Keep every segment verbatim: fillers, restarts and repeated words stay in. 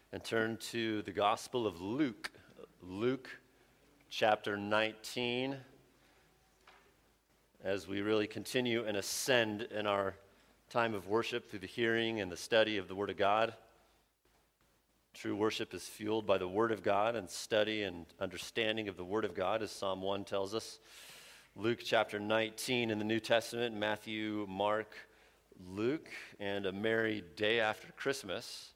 and turn to the Gospel of Luke, Luke chapter nineteen, as we really continue and ascend in our time of worship through the hearing and the study of the Word of God. True worship is fueled by the Word of God, and study and understanding of the Word of God, as Psalm one tells us. Luke chapter nineteen in the New Testament, Matthew, Mark, Luke, and a merry day after Christmas.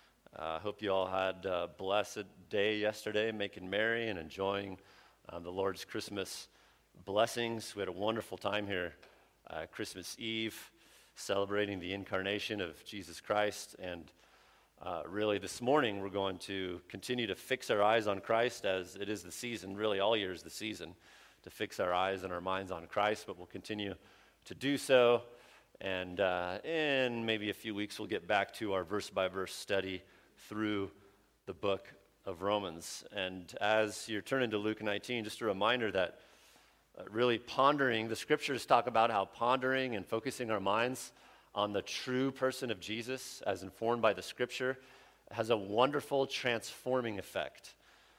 I uh, hope you all had a blessed day yesterday, making merry and enjoying um, the Lord's Christmas blessings. We had a wonderful time here, uh, Christmas Eve, celebrating the incarnation of Jesus Christ. And uh, really this morning we're going to continue to fix our eyes on Christ, as it is the season, really all year is the season, to fix our eyes and our minds on Christ, but we'll continue to do so. And uh, in maybe a few weeks we'll get back to our verse-by-verse study through the book of Romans. And as you're turning to Luke nineteen, just a reminder that uh, really pondering, the scriptures talk about how pondering and focusing our minds on the true person of Jesus, as informed by the scripture, has a wonderful transforming effect.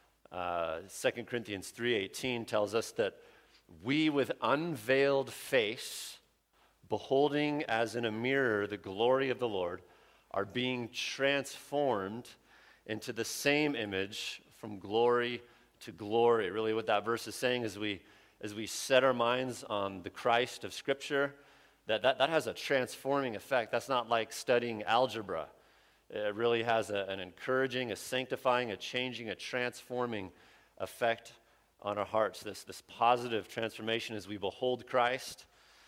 Uh, Second Corinthians three eighteen tells us that we with unveiled face, beholding as in a mirror the glory of the Lord, are being transformed into the same image from glory to glory. Really what that verse is saying is we, as we set our minds on the Christ of Scripture, that, that, that has a transforming effect. That's not like studying algebra. It really has a, an encouraging, a sanctifying, a changing, a transforming effect on our hearts. This, this positive transformation as we behold Christ.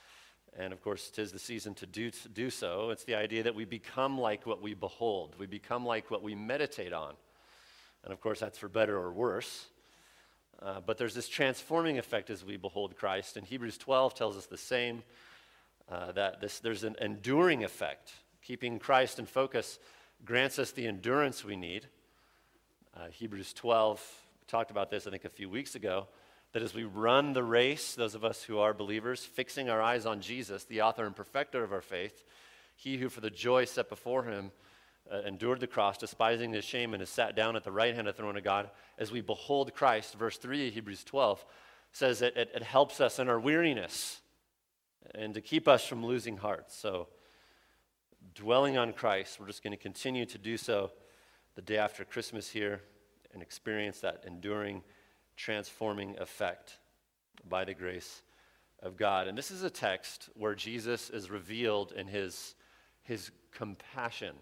And of course, 'tis the season to do, to do so. It's the idea that we become like what we behold. We become like what we meditate on. And of course, that's for better or worse. Uh, but there's this transforming effect as we behold Christ. And Hebrews twelve tells us the same, uh, that this, there's an enduring effect. Keeping Christ in focus grants us the endurance we need. Uh, Hebrews twelve, we talked about this, I think, a few weeks ago, that as we run the race, those of us who are believers, fixing our eyes on Jesus, the author and perfecter of our faith, he who for the joy set before him uh, endured the cross, despising the shame, and is sat down at the right hand of the throne of God. As we behold Christ, verse three of Hebrews twelve says that it, it helps us in our weariness and to keep us from losing heart. So dwelling on Christ, we're just going to continue to do so the day after Christmas here and experience that enduring, transforming effect by the grace of God. And this is a text where Jesus is revealed in his, his compassion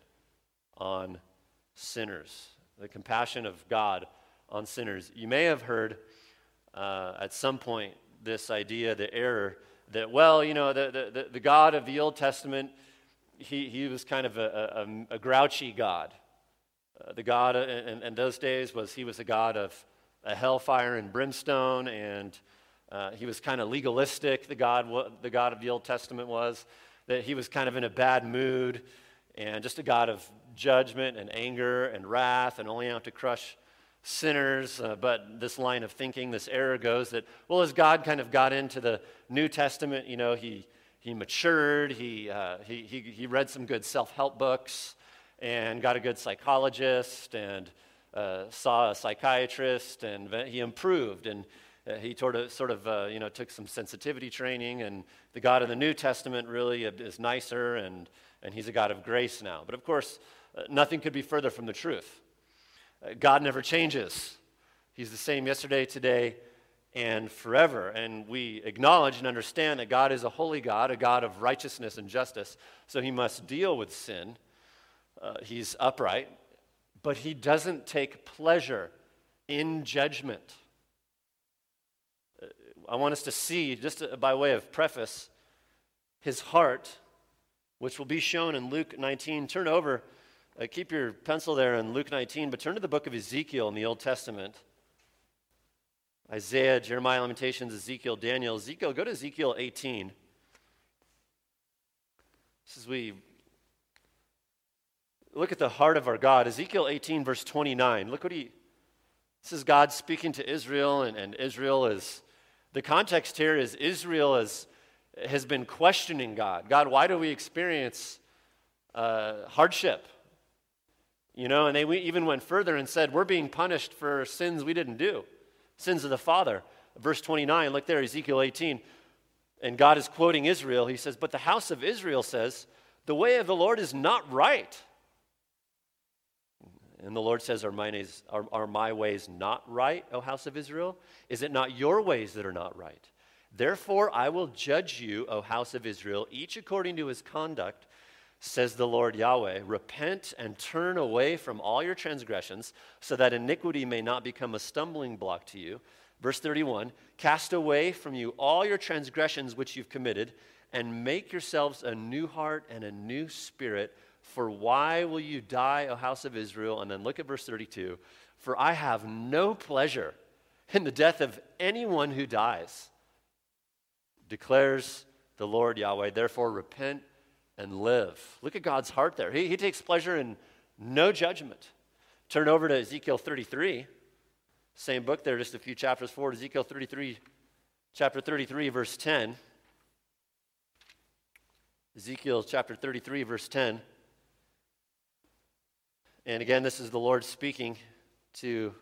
on sinners, the compassion of God on sinners. You may have heard uh, at some point this idea, the error, that, well, you know, the, the, the God of the Old Testament, he, he was kind of a, a, a grouchy God. Uh, the God in, in those days was, he was a God of a hellfire and brimstone, and uh, he was kind of legalistic, the God, the God of the Old Testament was, that he was kind of in a bad mood, and just a God of judgment and anger and wrath, and only out to crush sinners. Uh, but this line of thinking, this error goes that, well, as God kind of got into the New Testament, you know, he he matured, he uh, he, he he read some good self-help books, and got a good psychologist, and Uh, saw a psychiatrist, and he improved, and uh, he sort of, sort of uh, you know, took some sensitivity training, and the God of the New Testament really is nicer, and, and he's a God of grace now. But of course, uh, nothing could be further from the truth. Uh, God never changes. He's the same yesterday, today, and forever. And we acknowledge and understand that God is a holy God, a God of righteousness and justice, so he must deal with sin. Uh, he's upright. But he doesn't take pleasure in judgment. I want us to see, just by way of preface, his heart, which will be shown in Luke nineteen. Turn over, uh, keep your pencil there in Luke nineteen, but turn to the book of Ezekiel in the Old Testament. Isaiah, Jeremiah, Lamentations, Ezekiel, Daniel. Ezekiel, go to Ezekiel eighteen. This is we look at the heart of our God. Ezekiel eighteen, verse twenty-nine. Look what he, this is God speaking to Israel, and, and Israel is, the context here is Israel is, has been questioning God. God, why do we experience uh, hardship? You know, and they even went further and said, we're being punished for sins we didn't do, sins of the father. Verse twenty-nine, look there, Ezekiel eighteen. And God is quoting Israel. He says, but the house of Israel says, the way of the Lord is not right. And the Lord says, are my, ways, are, are my ways not right, O house of Israel? Is it not your ways that are not right? Therefore I will judge you, O house of Israel, each according to his conduct, says the Lord Yahweh. Repent and turn away from all your transgressions, so that iniquity may not become a stumbling block to you. Verse thirty-one, cast away from you all your transgressions which you've committed, and make yourselves a new heart and a new spirit. For why will you die, O house of Israel? And then look at verse thirty-two. For I have no pleasure in the death of anyone who dies, declares the Lord Yahweh. Therefore repent and live. Look at God's heart there. He, he takes pleasure in no judgment. Turn over to Ezekiel thirty-three. Same book there, just a few chapters forward. Ezekiel thirty-three, chapter thirty-three, verse ten. Ezekiel chapter thirty-three, verse ten. And again, this is the Lord speaking to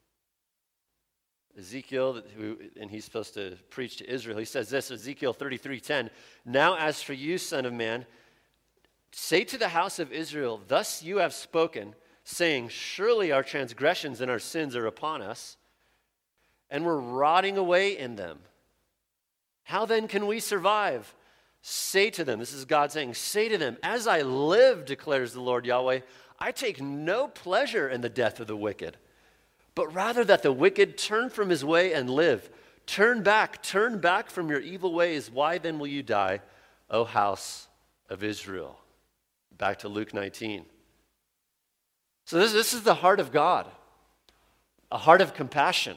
Ezekiel, who, and he's supposed to preach to Israel. He says this, Ezekiel thirty-three ten. Now as for you, son of man, say to the house of Israel, thus you have spoken, saying, surely our transgressions and our sins are upon us, and we're rotting away in them. How then can we survive? Say to them, this is God saying, say to them, as I live, declares the Lord Yahweh, I take no pleasure in the death of the wicked, but rather that the wicked turn from his way and live. Turn back, turn back from your evil ways. Why then will you die, O house of Israel? Back to Luke nineteen. So this, this is the heart of God, a heart of compassion.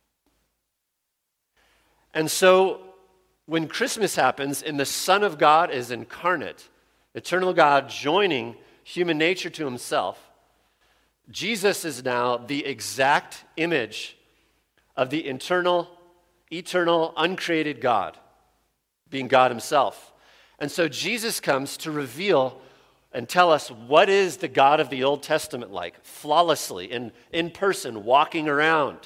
And so when Christmas happens and the Son of God is incarnate, eternal God joining human nature to himself, Jesus is now the exact image of the internal, eternal, uncreated God, being God himself. And so Jesus comes to reveal and tell us what is the God of the Old Testament like, flawlessly, in, in person, walking around.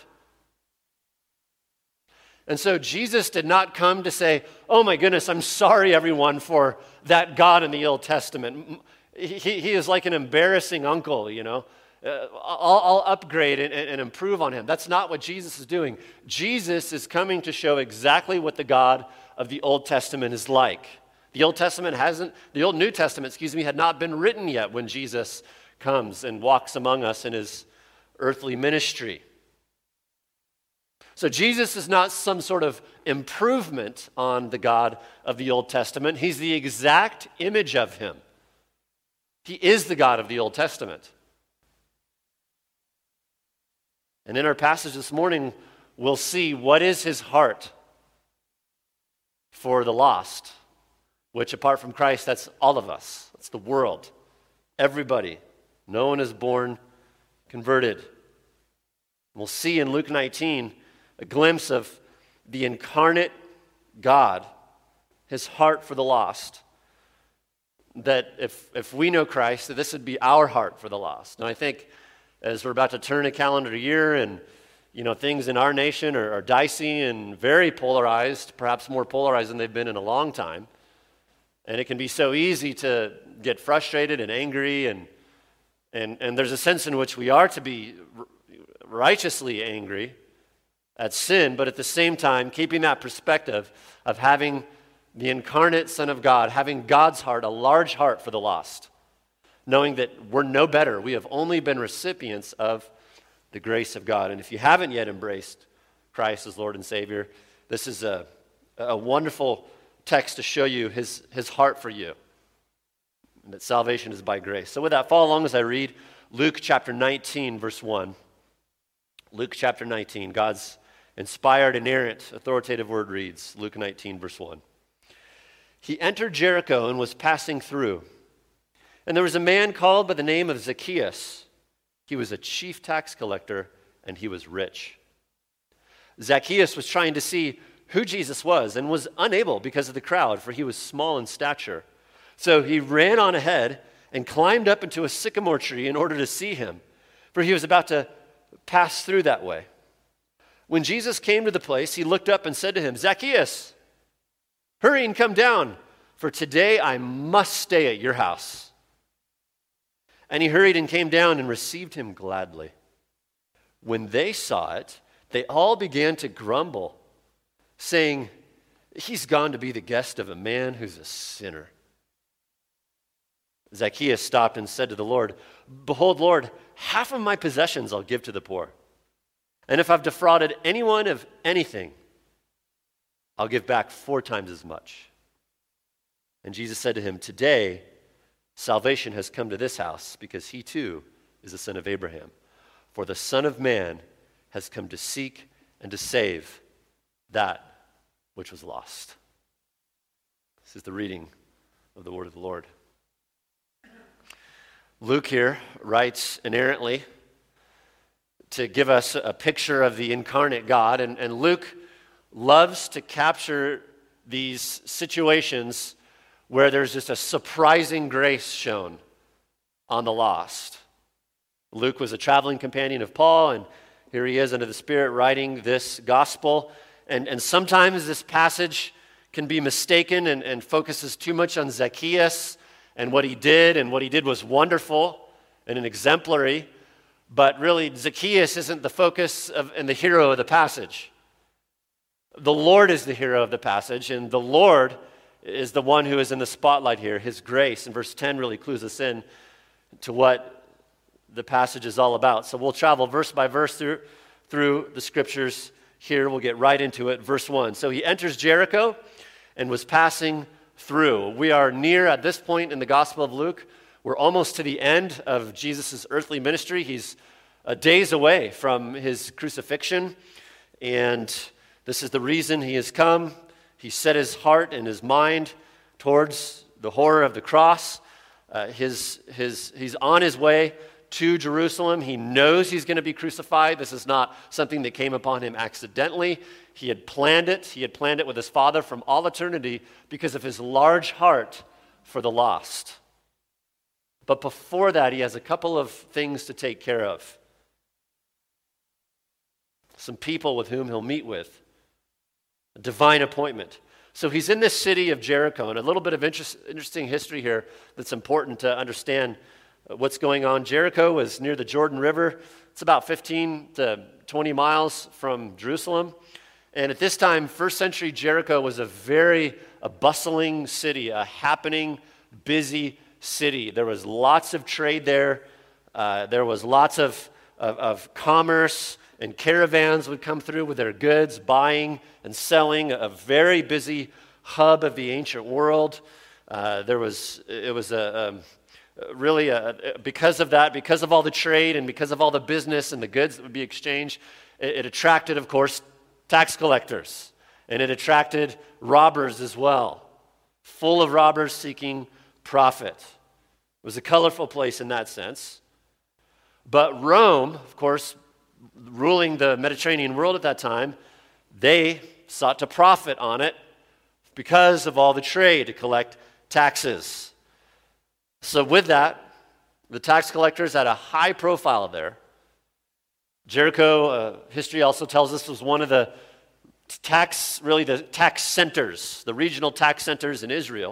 And so Jesus did not come to say, oh my goodness, I'm sorry everyone for that God in the Old Testament. He, he is like an embarrassing uncle, you know. Uh, I'll, I'll upgrade and, and improve on him. That's not what Jesus is doing. Jesus is coming to show exactly what the God of the Old Testament is like. The Old Testament hasn't, the Old New Testament, excuse me, had not been written yet when Jesus comes and walks among us in his earthly ministry. So Jesus is not some sort of improvement on the God of the Old Testament. He's the exact image of him. He is the God of the Old Testament. And in our passage this morning, we'll see what is his heart for the lost, which apart from Christ, that's all of us. That's the world. Everybody. No one is born converted. We'll see in Luke nineteen a glimpse of the incarnate God, his heart for the lost. That if, if we know Christ, that this would be our heart for the lost. And I think as we're about to turn a calendar year and you know things in our nation are, are dicey and very polarized, perhaps more polarized than they've been in a long time. And it can be so easy to get frustrated and angry, and and and there's a sense in which we are to be righteously angry at sin, but at the same time keeping that perspective of having the incarnate Son of God, having God's heart, a large heart for the lost, knowing that we're no better. We have only been recipients of the grace of God. And if you haven't yet embraced Christ as Lord and Savior, this is a, a wonderful text to show you his, his heart for you, and that salvation is by grace. So with that, follow along as I read Luke chapter nineteen, verse one. Luke chapter nineteen, God's inspired, inerrant, authoritative word reads, Luke nineteen, verse one. He entered Jericho and was passing through. And there was a man called by the name of Zacchaeus. He was a chief tax collector, and he was rich. Zacchaeus was trying to see who Jesus was and was unable because of the crowd, for he was small in stature. So he ran on ahead and climbed up into a sycamore tree in order to see him, for he was about to pass through that way. When Jesus came to the place, he looked up and said to him, "Zacchaeus, hurry and come down, for today I must stay at your house." And he hurried and came down and received him gladly. When they saw it, they all began to grumble, saying, "He's gone to be the guest of a man who's a sinner." Zacchaeus stopped and said to the Lord, "Behold, Lord, half of my possessions I'll give to the poor. And if I've defrauded anyone of anything, I'll give back four times as much." And Jesus said to him, "Today, salvation has come to this house, because he too is a son of Abraham. For the Son of Man has come to seek and to save that which was lost." This is the reading of the word of the Lord. Luke here writes inerrantly to give us a picture of the incarnate God, and, and Luke loves to capture these situations where there's just a surprising grace shown on the lost. Luke was a traveling companion of Paul, and here he is under the Spirit writing this gospel. And, and sometimes this passage can be mistaken and, and focuses too much on Zacchaeus and what he did, and what he did was wonderful and an exemplary. But really, Zacchaeus isn't the focus of, and the hero of the passage. The Lord is the hero of the passage, and the Lord is the one who is in the spotlight here. His grace in verse ten really clues us in to what the passage is all about. So we'll travel verse by verse through, through the scriptures here. We'll get right into it. Verse one. So he enters Jericho and was passing through. We are near, at this point in the Gospel of Luke, we're almost to the end of Jesus' earthly ministry. He's uh, days away from his crucifixion, and this is the reason he has come. He set his heart and his mind towards the horror of the cross. Uh, his, his, he's on his way to Jerusalem. He knows he's going to be crucified. This is not something that came upon him accidentally. He had planned it. He had planned it with his Father from all eternity because of his large heart for the lost. But before that, he has a couple of things to take care of. Some people with whom he'll meet with. A divine appointment. So he's in this city of Jericho, and a little bit of interest, interesting history here that's important to understand what's going on. Jericho was near the Jordan River. It's about fifteen to twenty miles from Jerusalem. And at this time, first century Jericho was a very a bustling city, a happening, busy city. There was lots of trade there. Uh, there was lots of, of, of commerce, and caravans would come through with their goods, buying and selling, a very busy hub of the ancient world. Uh, there was, it was a, um, really, a, because of that, because of all the trade and because of all the business and the goods that would be exchanged, it, it attracted, of course, tax collectors. And it attracted robbers as well, full of robbers seeking profit. It was a colorful place in that sense. But Rome, of course, ruling the Mediterranean world at that time, they sought to profit on it because of all the trade to collect taxes. So with that, the tax collectors had a high profile there. Jericho, uh, history also tells us, was one of the tax, really the tax centers, the regional tax centers in Israel.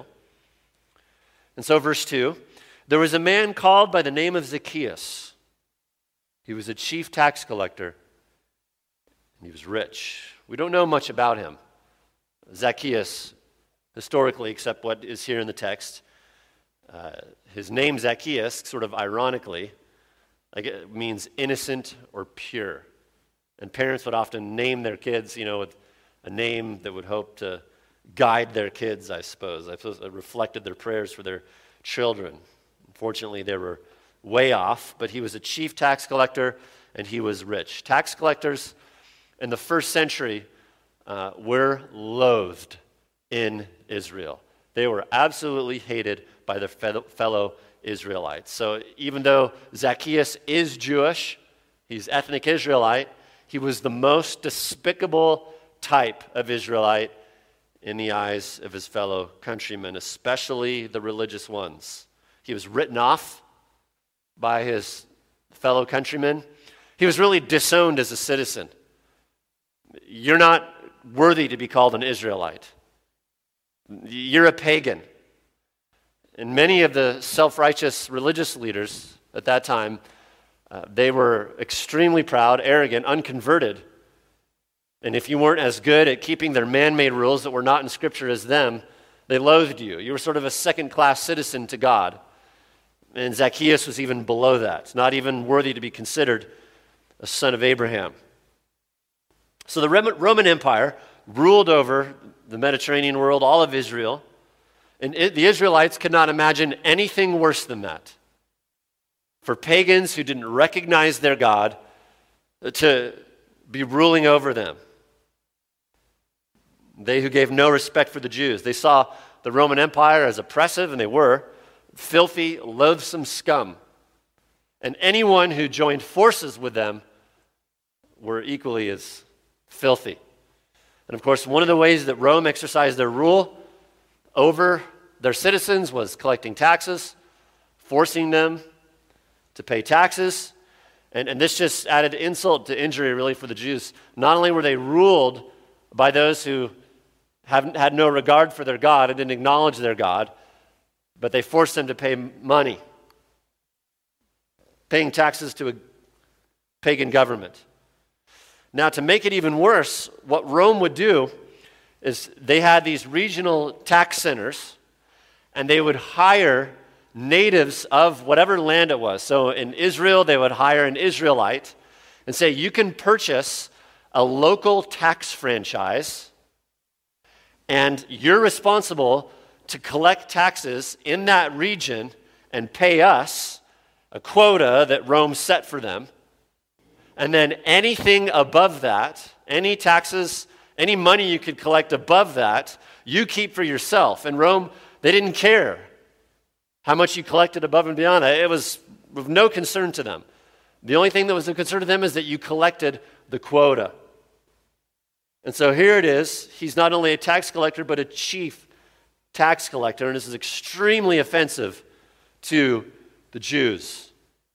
And so verse two, there was a man called by the name of Zacchaeus. He was a chief tax collector, and he was rich. We don't know much about him, Zacchaeus, historically, except what is here in the text. Uh, his name, Zacchaeus, sort of ironically, like it means innocent or pure. And parents would often name their kids, you know, with a name that would hope to guide their kids, I suppose. I suppose it reflected their prayers for their children. Unfortunately, they were way off, but he was a chief tax collector and he was rich. Tax collectors in the first century uh, were loathed in Israel. They were absolutely hated by their fellow Israelites. So even though Zacchaeus is Jewish, he's ethnic Israelite, he was the most despicable type of Israelite in the eyes of his fellow countrymen, especially the religious ones. He was written off by his fellow countrymen. He was really disowned as a citizen. You're not worthy to be called an Israelite. You're a pagan. And many of the self-righteous religious leaders at that time, uh, they were extremely proud, arrogant, unconverted. And if you weren't as good at keeping their man-made rules that were not in Scripture as them, they loathed you. You were sort of a second-class citizen to God. And Zacchaeus was even below that, not even worthy to be considered a son of Abraham. So the Roman Empire ruled over the Mediterranean world, all of Israel, and it, the Israelites could not imagine anything worse than that. For pagans who didn't recognize their God to be ruling over them. They who gave no respect for the Jews. They saw the Roman Empire as oppressive, and they were filthy, loathsome scum. And anyone who joined forces with them were equally as filthy. And of course, one of the ways that Rome exercised their rule over their citizens was collecting taxes, forcing them to pay taxes. And, and this just added insult to injury, really, for the Jews. Not only were they ruled by those who have, had no regard for their God and didn't acknowledge their God, but they forced them to pay money, paying taxes to a pagan government. Now, to make it even worse, what Rome would do is they had these regional tax centers, and they would hire natives of whatever land it was. So in Israel, they would hire an Israelite and say, you can purchase a local tax franchise, and you're responsible to collect taxes in that region and pay us a quota that Rome set for them. And then anything above that, any taxes, any money you could collect above that, you keep for yourself. And Rome, they didn't care how much you collected above and beyond that. It was of no concern to them. The only thing that was of concern to them is that you collected the quota. And so here it is. He's not only a tax collector, but a chief tax collector, and this is extremely offensive to the Jews.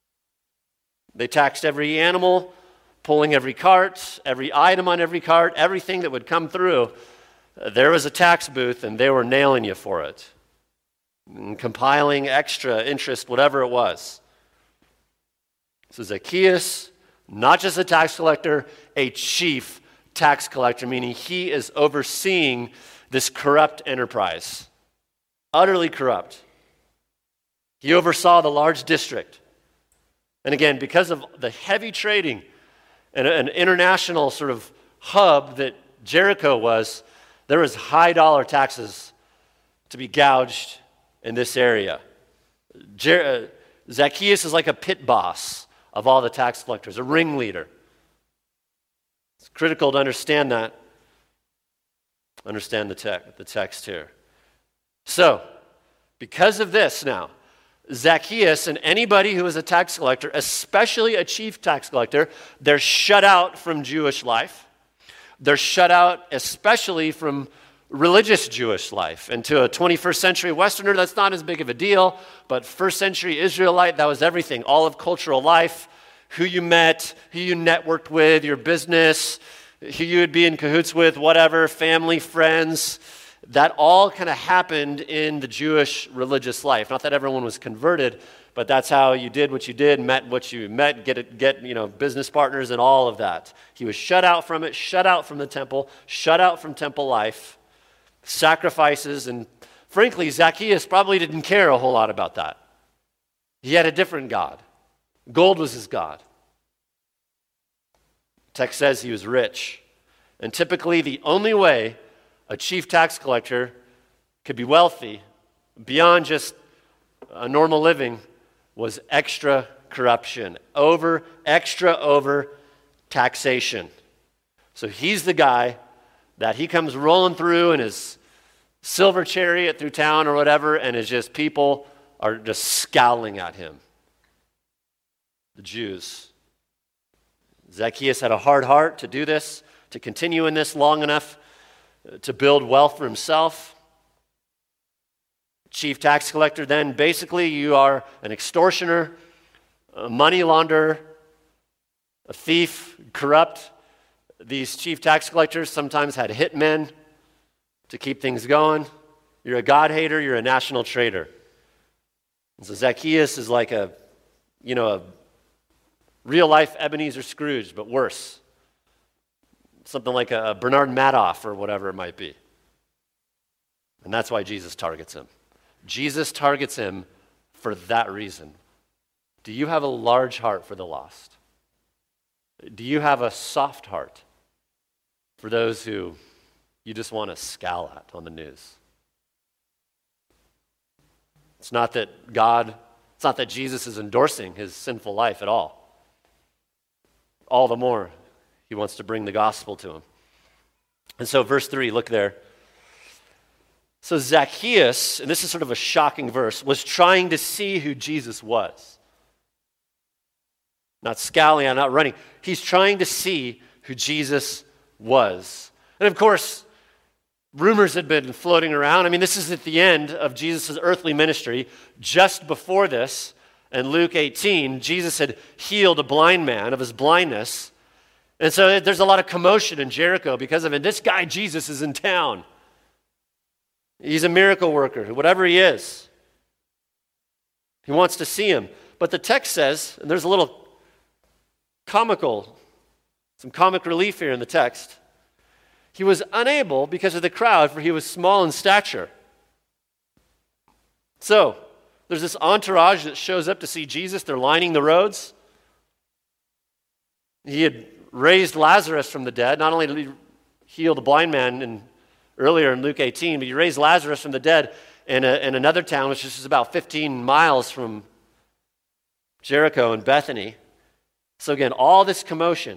They taxed every animal, pulling every cart, every item on every cart, everything that would come through. There was a tax booth, and they were nailing you for it, and compiling extra interest, whatever it was. So Zacchaeus, not just a tax collector, a chief tax collector, meaning he is overseeing this corrupt enterprise. Utterly corrupt. He oversaw the large district. And again, because of the heavy trading and an international sort of hub that Jericho was, there was high dollar taxes to be gouged in this area. Jer- uh, Zacchaeus is like a pit boss of all the tax collectors, a ringleader. It's critical to understand that. Understand the, te- the text here. So, because of this now, Zacchaeus and anybody who is a tax collector, especially a chief tax collector, they're shut out from Jewish life. They're shut out especially from religious Jewish life. And to a twenty-first century Westerner, that's not as big of a deal, but first century Israelite, that was everything. All of cultural life, who you met, who you networked with, your business, who you would be in cahoots with, whatever, family, friends. That all kind of happened in the Jewish religious life. Not that everyone was converted, but that's how you did what you did, met what you met, get it, get you know business partners and all of that. He was shut out from it, shut out from the temple, shut out from temple life, sacrifices, and frankly, Zacchaeus probably didn't care a whole lot about that. He had a different God. Gold was his God. Text says he was rich, and typically the only way a chief tax collector could be wealthy beyond just a normal living was extra corruption, over, extra over taxation. So he's the guy that he comes rolling through in his silver chariot through town or whatever, and it's just people are just scowling at him. The Jews. Zacchaeus had a hard heart to do this, to continue in this long enough to build wealth for himself. chief tax collector, then basically you are an extortioner, a money launderer, a thief, corrupt. These chief tax collectors sometimes had hitmen to keep things going. You're a God hater, you're a national traitor. And so Zacchaeus is like a, you know, a real life Ebenezer Scrooge, but worse. Something like a Bernard Madoff or whatever it might be. And that's why Jesus targets him. Jesus targets him for that reason. Do you have a large heart for the lost? Do you have a soft heart for those who you just want to scowl at on the news? It's not that God, it's not that Jesus is endorsing his sinful life at all. All the more, he wants to bring the gospel to him. And so verse three, look there. So Zacchaeus, and this is sort of a shocking verse, was trying to see who Jesus was. Not scowling, not running. He's trying to see who Jesus was. And of course, rumors had been floating around. I mean, this is at the end of Jesus' earthly ministry. Just before this, in Luke eighteen, Jesus had healed a blind man of his blindness. And so there's a lot of commotion in Jericho because of it. This guy, Jesus, is in town. He's a miracle worker, whatever he is. He wants to see him. But the text says, and there's a little comical, some comic relief here in the text. He was unable because of the crowd, for he was small in stature. So, there's this entourage that shows up to see Jesus. They're lining the roads. He had raised Lazarus from the dead. Not only did he heal the blind man in, earlier in Luke eighteen, but he raised Lazarus from the dead in, a, in another town, which is about fifteen miles from Jericho and Bethany. So again, all this commotion.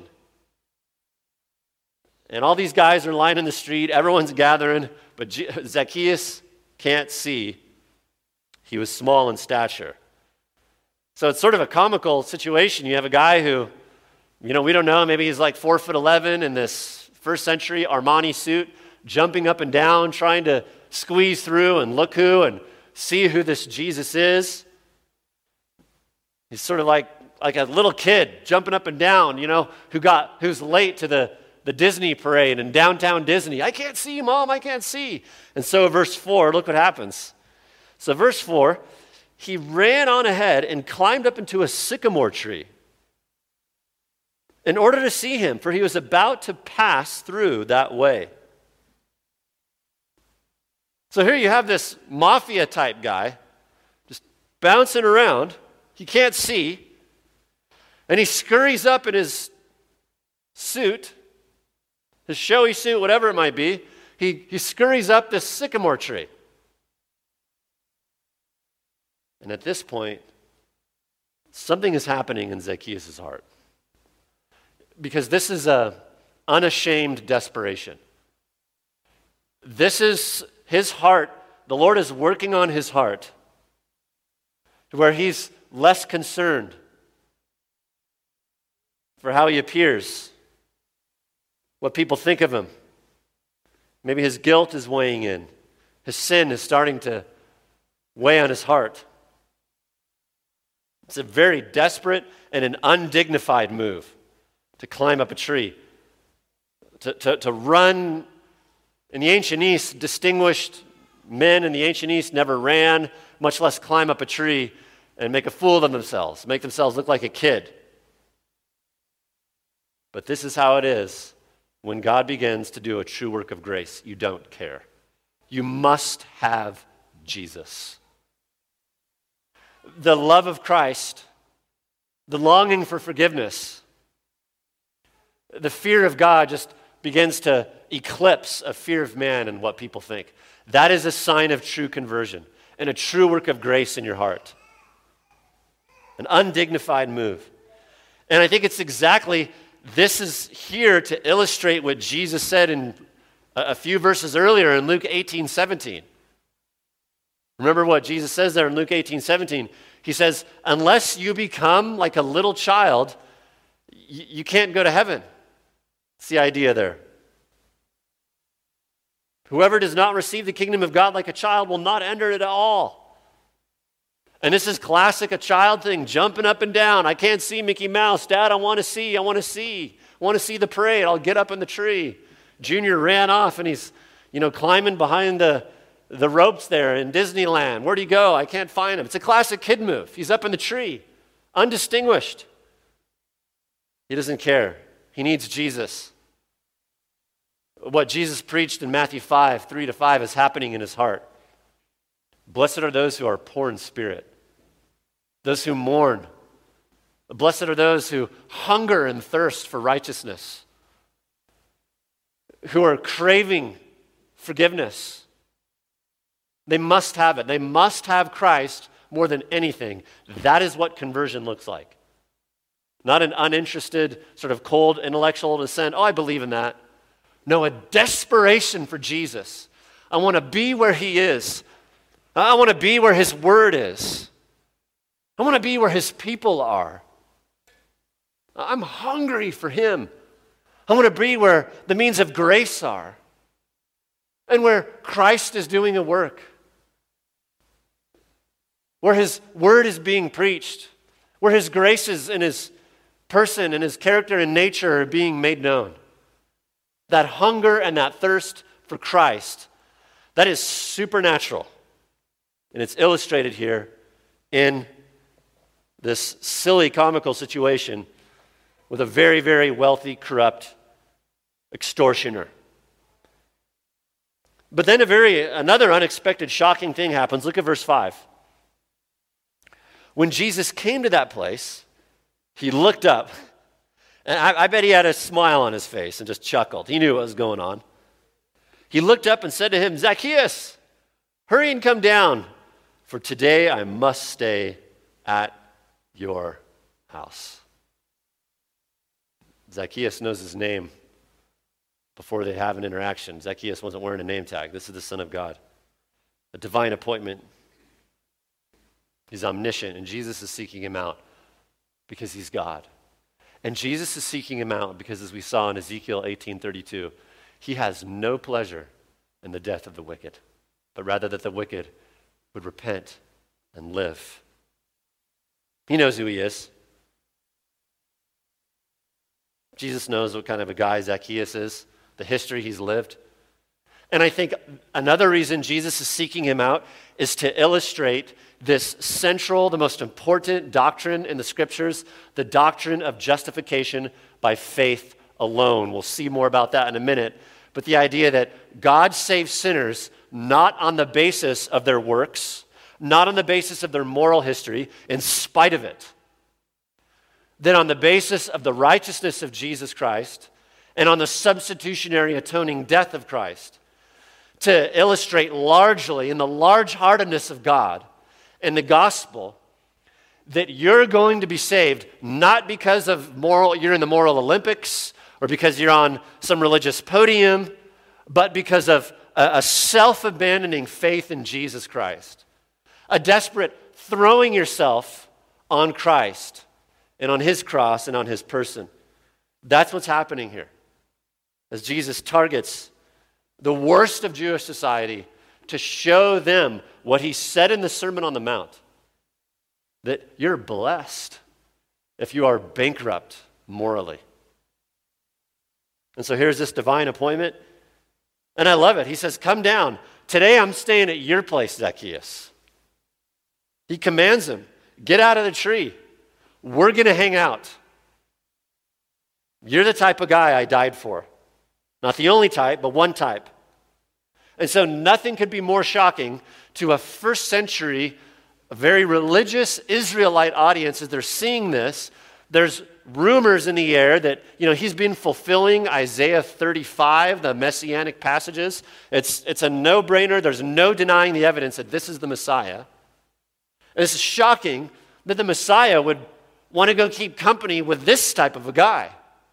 And all these guys are lining the street. Everyone's gathering, but Zacchaeus can't see. He was small in stature. So it's sort of a comical situation. You have a guy who, you know, we don't know, maybe he's like four foot eleven in this first century Armani suit, jumping up and down, trying to squeeze through and look who and see who this Jesus is. He's sort of like, like a little kid jumping up and down, you know, who got who's late to the, the Disney parade in downtown Disney. I can't see, Mom, I can't see. And so verse four, look what happens. So verse four, he ran on ahead and climbed up into a sycamore tree in order to see him, for he was about to pass through that way. So here you have this mafia type guy just bouncing around. He can't see. And he scurries up in his suit, his showy suit, whatever it might be. He, he scurries up this sycamore tree. And at this point, something is happening in Zacchaeus' heart. Because this is a unashamed desperation. This is his heart. The Lord is working on his heart to where he's less concerned for how he appears, what people think of him. Maybe his guilt is weighing in. His sin is starting to weigh on his heart. It's a very desperate and an undignified move to climb up a tree, to, to, to run. In the ancient East, distinguished men in the ancient East never ran, much less climb up a tree and make a fool of themselves, make themselves look like a kid. But this is how it is when God begins to do a true work of grace. You don't care. You must have Jesus. The love of Christ, the longing for forgiveness, the fear of God just begins to eclipse a fear of man and what people think. That is a sign of true conversion and a true work of grace in your heart. An undignified move. And I think it's exactly, this is here to illustrate what Jesus said in a, a few verses earlier in Luke eighteen seventeen. Remember what Jesus says there in Luke eighteen seventeen. He says, unless you become like a little child, y- you can't go to heaven. That's the idea there. Whoever does not receive the kingdom of God like a child will not enter it at all. And this is classic a child thing, jumping up and down. I can't see Mickey Mouse. Dad, I want to see. I want to see. I want to see the parade. I'll get up in the tree. Junior ran off and he's, you know, climbing behind the, the ropes there in Disneyland. Where'd he go? I can't find him. It's a classic kid move. He's up in the tree, undistinguished. He doesn't care. He needs Jesus. What Jesus preached in Matthew five, three to five is happening in his heart. Blessed are those who are poor in spirit, those who mourn. Blessed are those who hunger and thirst for righteousness, who are craving forgiveness. They must have it. They must have Christ more than anything. That is what conversion looks like. Not an uninterested, sort of cold intellectual assent. Oh, I believe in that. No, a desperation for Jesus. I want to be where he is. I want to be where his word is. I want to be where his people are. I'm hungry for him. I want to be where the means of grace are and where Christ is doing a work, where his word is being preached, where his graces and his person and his character and nature are being made known. That hunger and that thirst for Christ, that is supernatural. And it's illustrated here in this silly comical situation with a very, very wealthy, corrupt extortioner. But then a very another unexpected, shocking thing happens. Look at verse five. When Jesus came to that place, he looked up, and I, I bet he had a smile on his face and just chuckled. He knew what was going on. He looked up and said to him, Zacchaeus, hurry and come down, for today I must stay at your house. Zacchaeus knows his name before they have an interaction. Zacchaeus wasn't wearing a name tag. This is the Son of God. A divine appointment. He's omniscient, and Jesus is seeking him out because he's God. And Jesus is seeking him out because, as we saw in Ezekiel eighteen thirty-two, he has no pleasure in the death of the wicked, but rather that the wicked would repent and live. He knows who he is. Jesus knows what kind of a guy Zacchaeus is, the history he's lived. And I think another reason Jesus is seeking him out is to illustrate this central, the most important doctrine in the scriptures, the doctrine of justification by faith alone. We'll see more about that in a minute. But the idea that God saves sinners not on the basis of their works, not on the basis of their moral history, in spite of it, then on the basis of the righteousness of Jesus Christ and on the substitutionary atoning death of Christ, to illustrate largely in the large-heartedness of God and the gospel that you're going to be saved not because of moral, you're in the moral Olympics or because you're on some religious podium, but because of a, a self-abandoning faith in Jesus Christ, a desperate throwing yourself on Christ and on his cross and on his person. That's what's happening here. As Jesus targets the worst of Jewish society to show them what he said in the Sermon on the Mount, that you're blessed if you are bankrupt morally. And so here's this divine appointment, and I love it. He says, come down. Today I'm staying at your place, Zacchaeus. He commands him, get out of the tree. We're going to hang out. You're the type of guy I died for. Not the only type, but one type. And so nothing could be more shocking to a first century, a very religious Israelite audience as they're seeing this. There's rumors in the air that, you know, he's been fulfilling Isaiah thirty-five, the messianic passages. It's, it's a no-brainer. There's no denying the evidence that this is the Messiah. And it's shocking that the Messiah would want to go keep company with this type of a guy.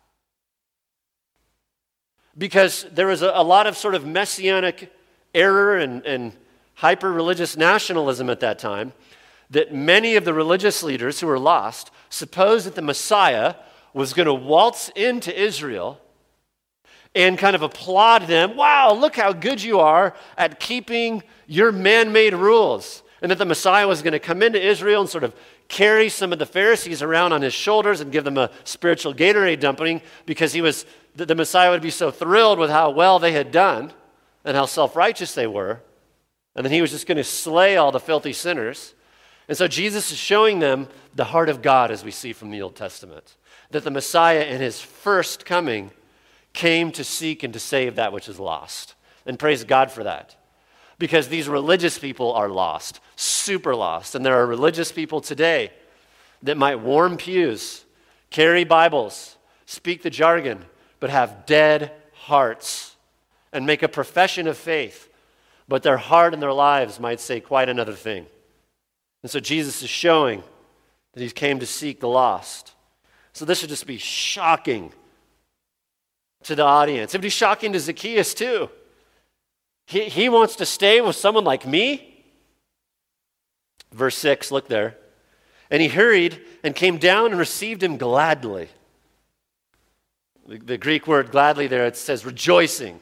Because there was a, a lot of sort of messianic error and, and hyper-religious nationalism at that time, that many of the religious leaders who were lost supposed that the Messiah was going to waltz into Israel and kind of applaud them. Wow, look how good you are at keeping your man-made rules. And that the Messiah was going to come into Israel and sort of carry some of the Pharisees around on his shoulders and give them a spiritual Gatorade dumping because he was, the, the Messiah would be so thrilled with how well they had done and how self-righteous they were. And then he was just going to slay all the filthy sinners. And so Jesus is showing them the heart of God, as we see from the Old Testament. That the Messiah in his first coming came to seek and to save that which is lost. And praise God for that. Because these religious people are lost, super lost. And there are religious people today that might warm pews, carry Bibles, speak the jargon, but have dead hearts and make a profession of faith. But their heart and their lives might say quite another thing. And so Jesus is showing that he came to seek the lost. So this should just be shocking to the audience. It would be shocking to Zacchaeus too. He, he wants to stay with someone like me? Verse six, look there. And he hurried and came down and received him gladly. The, the Greek word gladly there, it says rejoicing.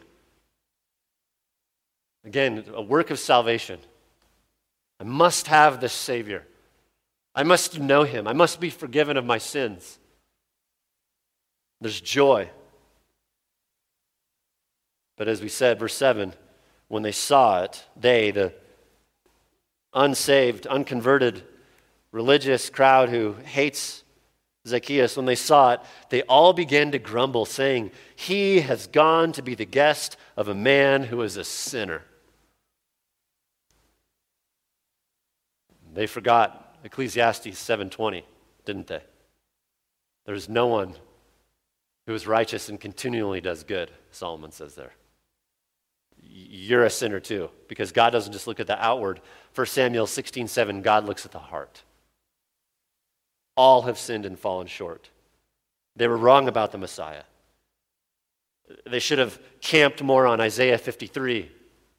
Again, a work of salvation. I must have this Savior. I must know him. I must be forgiven of my sins. There's joy. But as we said, verse seven, when they saw it, they, the unsaved, unconverted, religious crowd who hates Zacchaeus, when they saw it, they all began to grumble, saying, "He has gone to be the guest of a man who is a sinner." They forgot Ecclesiastes seven twenty, didn't they? There's no one who is righteous and continually does good, Solomon says there. You're a sinner too, because God doesn't just look at the outward. First Samuel sixteen seven, God looks at the heart. All have sinned and fallen short. They were wrong about the Messiah. They should have camped more on Isaiah fifty-three.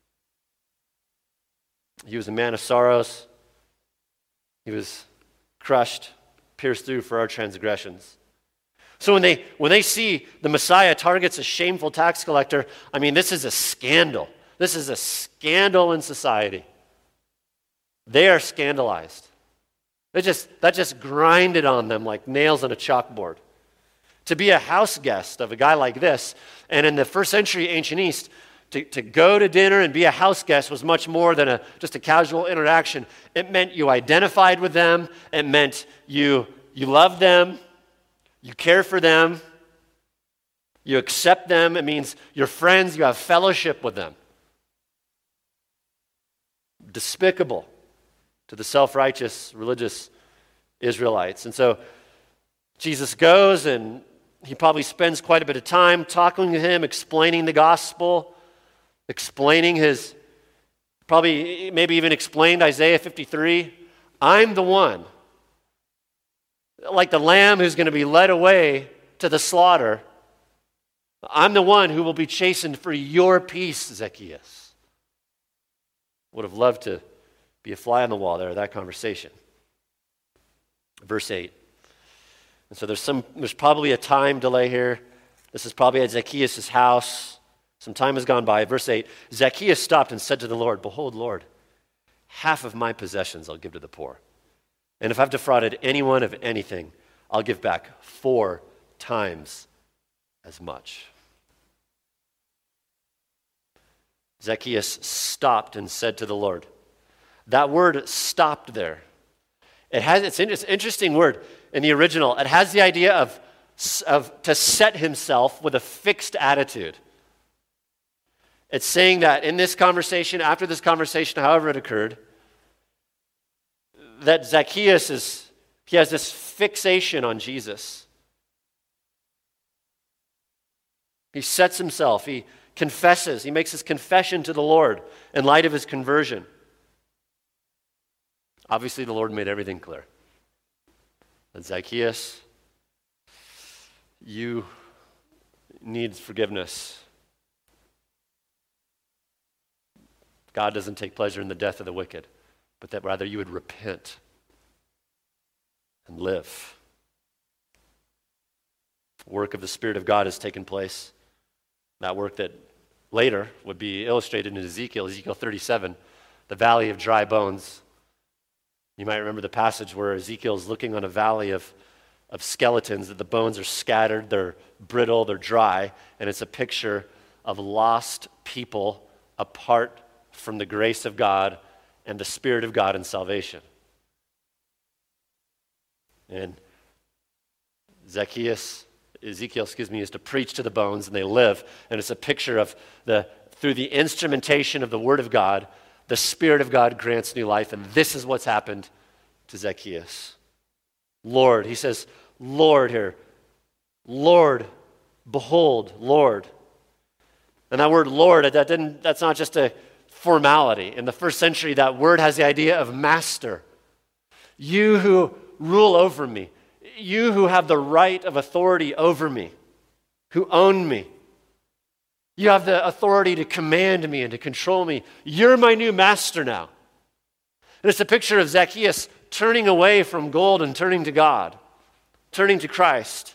He was a man of sorrows. He was crushed, pierced through for our transgressions. So when they when they see the Messiah targets a shameful tax collector, I mean, this is a scandal. This is a scandal in society. They are scandalized. They just that just grinded on them like nails on a chalkboard. To be a house guest of a guy like this, and in the first century ancient East, to, to go to dinner and be a house guest was much more than a, just a casual interaction. It meant you identified with them. It meant you, you loved them. You care for them. You accept them. It means you're friends. You have fellowship with them. Despicable to the self-righteous religious Israelites. And so Jesus goes and he probably spends quite a bit of time talking to him, explaining the gospel, explaining his, probably maybe even explained Isaiah fifty-three. I'm the one, like the lamb who's going to be led away to the slaughter. I'm the one who will be chastened for your peace, Zacchaeus. Would have loved to be a fly on the wall there, that conversation. Verse eight. And so there's some, there's probably a time delay here. This is probably at Zacchaeus' house. Some time has gone by. Verse eight, Zacchaeus stopped and said to the Lord, "Behold, Lord, half of my possessions I'll give to the poor. And if I've defrauded anyone of anything, I'll give back four times as much." Zacchaeus stopped and said to the Lord. That word "stopped" there, it has, it's an interesting word in the original. It has the idea of, of to set himself with a fixed attitude. It's saying that in this conversation, after this conversation, however it occurred, that Zacchaeus is, he has this fixation on Jesus. He sets himself, he confesses, he makes his confession to the Lord in light of his conversion. Obviously, the Lord made everything clear. That Zacchaeus, you need forgiveness. God doesn't take pleasure in the death of the wicked, but that rather you would repent and live. The work of the Spirit of God has taken place. That work that later would be illustrated in Ezekiel, Ezekiel thirty-seven, the valley of dry bones. You might remember the passage where Ezekiel is looking on a valley of, of skeletons, that the bones are scattered, they're brittle, they're dry, and it's a picture of lost people apart from the grace of God and the Spirit of God in salvation. And Zacchaeus, Ezekiel, excuse me, is to preach to the bones and they live. And it's a picture of the, through the instrumentation of the Word of God, the Spirit of God grants new life. And this is what's happened to Zacchaeus. Lord, he says, Lord here. Lord, behold, Lord. And that word Lord, that didn't, that's not just a formality. In the first century, that word has the idea of master. You who rule over me. You who have the right of authority over me. Who own me. You have the authority to command me and to control me. You're my new master now. And it's a picture of Zacchaeus turning away from gold and turning to God. Turning to Christ.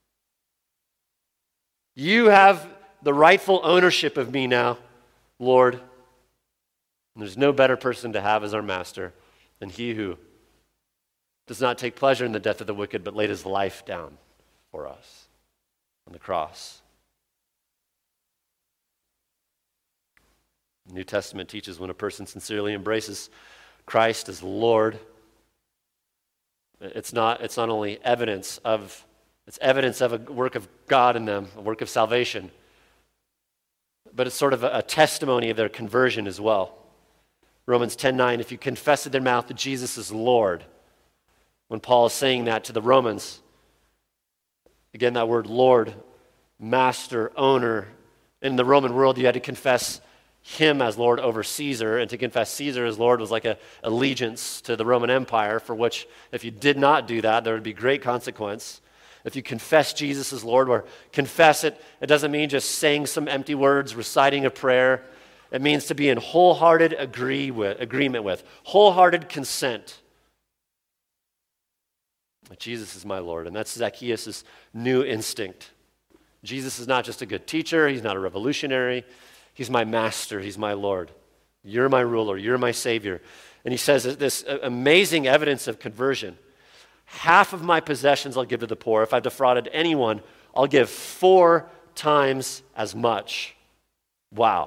You have the rightful ownership of me now, Lord. And there's no better person to have as our master than he who does not take pleasure in the death of the wicked, but laid his life down for us on the cross. The New Testament teaches when a person sincerely embraces Christ as Lord, it's not, it's not only evidence of, it's evidence of a work of God in them, a work of salvation, but it's sort of a, a testimony of their conversion as well. Romans ten nine, if you confess with their mouth that Jesus is Lord, when Paul is saying that to the Romans, again, that word Lord, master, owner, in the Roman world, you had to confess him as Lord over Caesar, and to confess Caesar as Lord was like a allegiance to the Roman Empire, for which if you did not do that, there would be great consequence. If you confess Jesus as Lord, or confess it, it doesn't mean just saying some empty words, reciting a prayer. It means to be in wholehearted agree with, agreement with, wholehearted consent. Jesus is my Lord, and that's Zacchaeus' new instinct. Jesus is not just a good teacher, he's not a revolutionary, he's my master, he's my Lord. You're my ruler, you're my Savior. And he says this amazing evidence of conversion. Half of my possessions I'll give to the poor. If I've defrauded anyone, I'll give four times as much. Wow.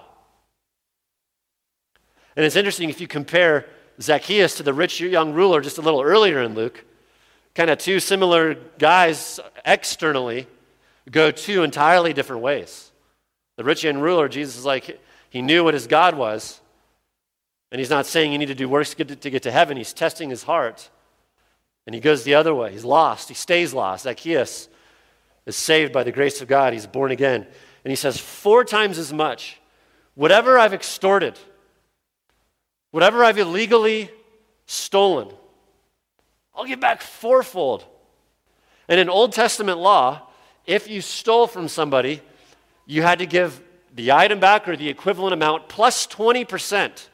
And it's interesting if you compare Zacchaeus to the rich young ruler just a little earlier in Luke, kind of two similar guys externally go two entirely different ways. The rich young ruler, Jesus is like, he knew what his God was, and he's not saying you need to do works to get to, to get to heaven. He's testing his heart. And he goes the other way. He's lost. He stays lost. Zacchaeus is saved by the grace of God. He's born again. And he says, four times as much. Whatever I've extorted, whatever I've illegally stolen, I'll give back fourfold. And in Old Testament law, if you stole from somebody, you had to give the item back or the equivalent amount plus twenty percent.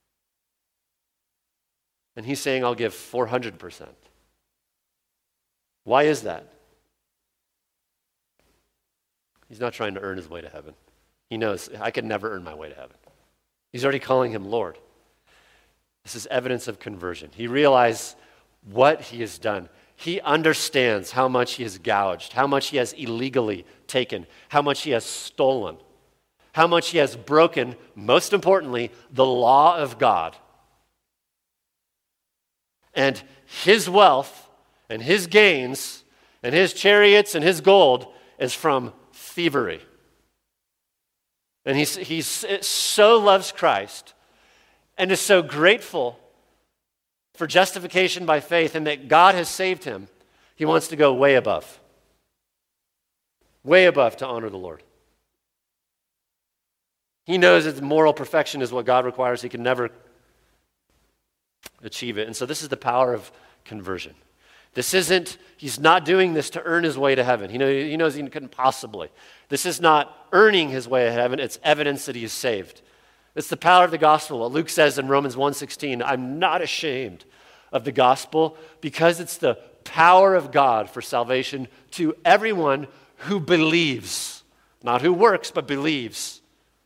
And he's saying, I'll give four hundred percent. Why is that? He's not trying to earn his way to heaven. He knows, I could never earn my way to heaven. He's already calling him Lord. This is evidence of conversion. He realized what he has done. He understands how much he has gouged, how much he has illegally taken, how much he has stolen, how much he has broken, most importantly, the law of God. And his wealth and his gains and his chariots and his gold is from thievery. And he's, he's so loves Christ and is so grateful for justification by faith and that God has saved him, he wants to go way above. Way above to honor the Lord. He knows that moral perfection is what God requires. He can never achieve it. And so this is the power of conversion. This isn't, he's not doing this to earn his way to heaven. He, know, he knows he couldn't possibly. This is not earning his way to heaven. It's evidence that he is saved. It's the power of the gospel. What Luke says in Romans one sixteen, I'm not ashamed of the gospel because it's the power of God for salvation to everyone who believes. not who works, but believes.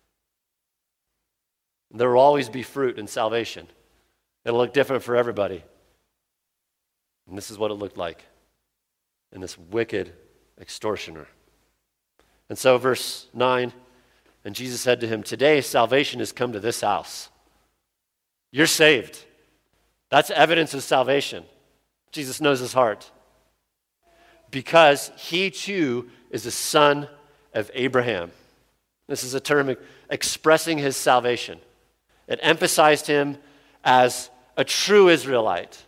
There will always be fruit in salvation. It'll look different for everybody. And this is what it looked like in this wicked extortioner. And so, verse nine, and Jesus said to him, today salvation has come to this house. You're saved. That's evidence of salvation. Jesus knows his heart. Because he too is a son of Abraham. This is a term expressing his salvation. It emphasized him as a true Israelite.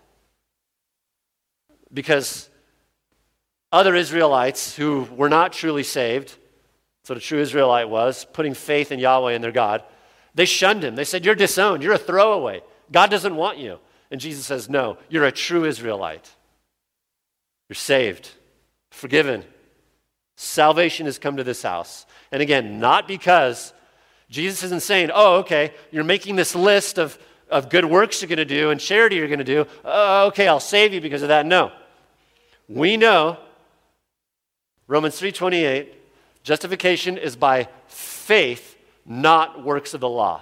Because other Israelites who were not truly saved, that's what a true Israelite was, putting faith in Yahweh and their God, they shunned him. They said, you're disowned. You're a throwaway. God doesn't want you. And Jesus says, no, you're a true Israelite. You're saved, forgiven. Salvation has come to this house. And again, not because Jesus isn't saying, oh, okay, you're making this list of, of good works you're going to do and charity you're going to do. Oh, okay, I'll save you because of that. No. We know, Romans three twenty-eight, justification is by faith, not works of the law.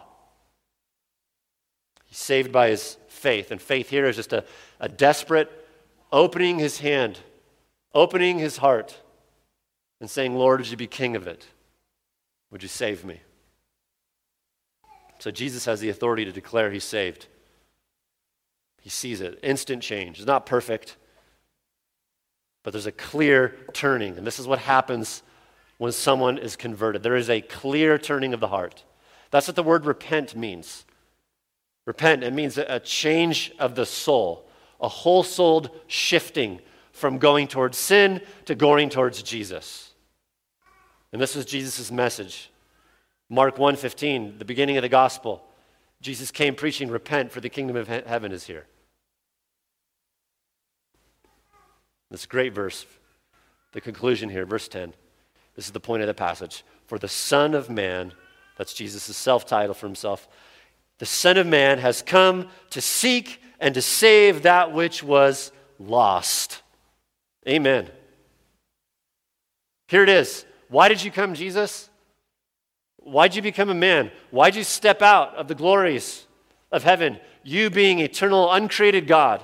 He's saved by his faith. And faith here is just a, a desperate opening his hand, opening his heart, and saying, Lord, would you be king of it? Would you save me? So Jesus has the authority to declare he's saved. He sees it. Instant change. It's not perfect, but there's a clear turning. And this is what happens when someone is converted. There is a clear turning of the heart. That's what the word repent means. Repent, it means a change of the soul, a whole-souled shifting from going towards sin to going towards Jesus. And this was Jesus' message. Mark one fifteen, the beginning of the gospel, Jesus came preaching, repent, for the kingdom of he- heaven is here. This great verse, the conclusion here, verse ten. This is the point of the passage. For the Son of Man, that's Jesus' self-title for himself, the Son of Man has come to seek and to save that which was lost. Amen. Here it is. Why did you come, Jesus? Why'd you become a man? Why'd you step out of the glories of heaven, you being eternal, uncreated God,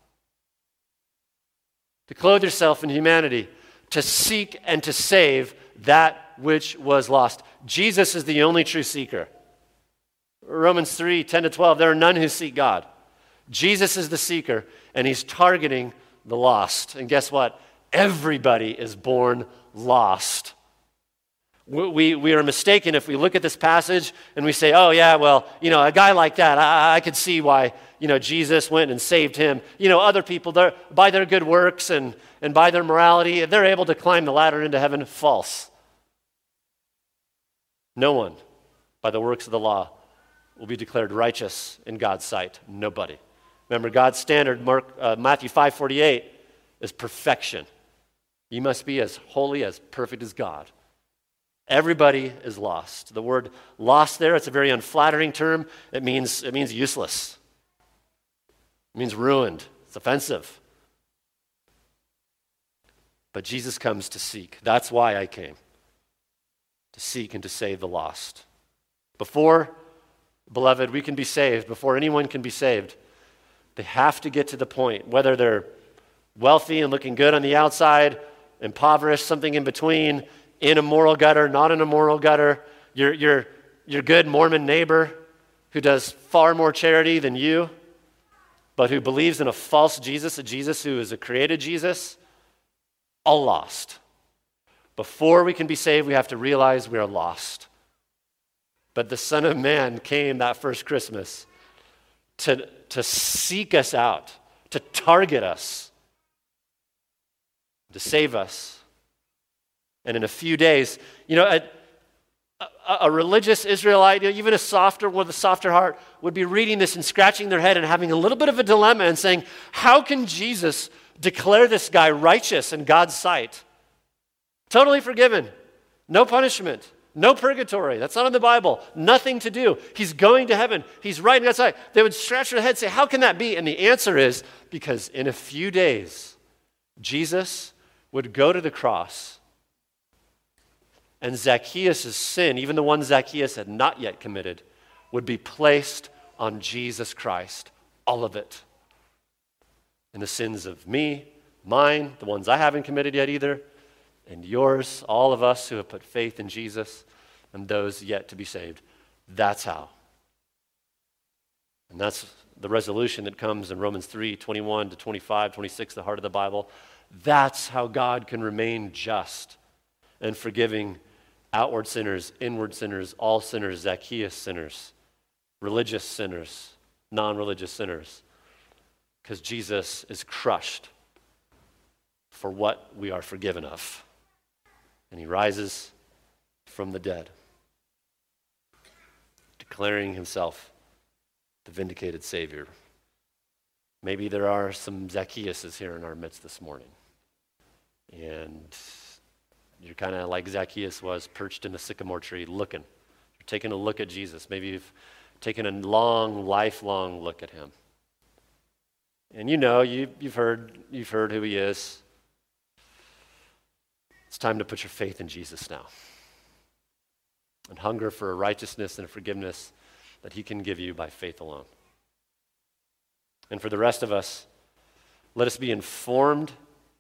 to clothe yourself in humanity, to seek and to save that which was lost? Jesus is the only true seeker. Romans three, ten to twelve, there are none who seek God. Jesus is the seeker, and he's targeting the lost. And guess what? Everybody is born lost. We, we are mistaken if we look at this passage and we say, oh yeah, well, you know, a guy like that, I, I could see why, you know, Jesus went and saved him. You know, other people, by their good works and, and by their morality, they're able to climb the ladder into heaven. False. No one, by the works of the law, will be declared righteous in God's sight. Nobody. Remember, God's standard, Mark, uh, Matthew five forty-eight, is perfection. You must be as holy, as perfect as God. Everybody is lost. The word lost there, it's a very unflattering term. It means, it means useless. It means ruined. It's offensive. But Jesus comes to seek. That's why I came. To seek and to save the lost. Before, beloved, we can be saved, before anyone can be saved, they have to get to the point, whether they're wealthy and looking good on the outside, impoverished, something in between, in a moral gutter, not in a moral gutter, your, your, your good Mormon neighbor who does far more charity than you, but who believes in a false Jesus, a Jesus who is a created Jesus, all lost. Before we can be saved, we have to realize we are lost. But the Son of Man came that first Christmas to, to seek us out, to target us, to save us. And in a few days, you know, a, a, a religious Israelite, even a softer one with a softer heart, would be reading this and scratching their head and having a little bit of a dilemma and saying, how can Jesus declare this guy righteous in God's sight? Totally forgiven. No punishment. No purgatory. That's not in the Bible. Nothing to do. He's going to heaven. He's right in God's sight. They would scratch their head and say, how can that be? And the answer is because in a few days, Jesus would go to the cross And Zacchaeus' sin, even the one Zacchaeus had not yet committed, would be placed on Jesus Christ, all of it. And the sins of me, mine, the ones I haven't committed yet either, and yours, all of us who have put faith in Jesus, and those yet to be saved. That's how. And that's the resolution that comes in Romans three, twenty-one to twenty-five, twenty-six, the heart of the Bible. That's how God can remain just and forgiving outward sinners, inward sinners, all sinners, Zacchaeus sinners, religious sinners, non-religious sinners, because Jesus is crushed for what we are forgiven of. And he rises from the dead, declaring himself the vindicated Savior. Maybe there are some Zacchaeuses here in our midst this morning. And you're kind of like Zacchaeus was, perched in a sycamore tree looking. You're taking a look at Jesus. Maybe you've taken a long, lifelong look at him. And you know, you, you've heard, you've heard who he is. It's time to put your faith in Jesus now. And hunger for a righteousness and a forgiveness that he can give you by faith alone. And for the rest of us, let us be informed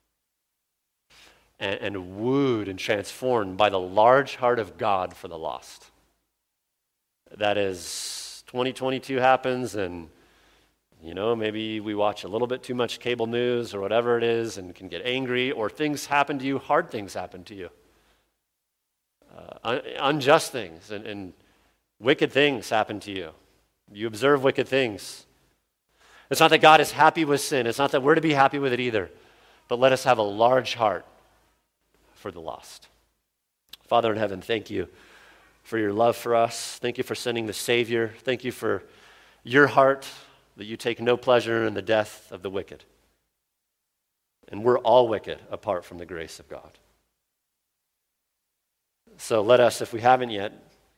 and, and wooed and transformed by the large heart of God for the lost. That is, twenty twenty-two happens and, you know, maybe we watch a little bit too much cable news or whatever it is and can get angry, or things happen to you, hard things happen to you. Uh, un- unjust things and, and wicked things happen to you. You observe wicked things. It's not that God is happy with sin. It's not that we're to be happy with it either. But let us have a large heart for the lost. Father in heaven, thank you for your love for us. Thank you for sending the Savior. Thank you for your heart, that you take no pleasure in the death of the wicked. And we're all wicked apart from the grace of God. So let us, if we haven't yet,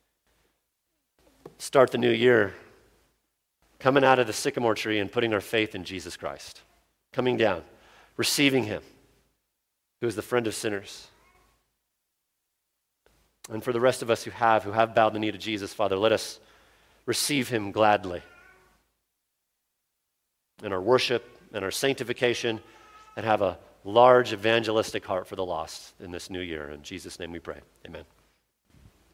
start the new year coming out of the sycamore tree and putting our faith in Jesus Christ. Coming down, receiving him, who is the friend of sinners. And for the rest of us who have, who have bowed the knee to Jesus, Father, let us receive him gladly in our worship and our sanctification, and have a large evangelistic heart for the lost in this new year. In Jesus' name we pray. Amen.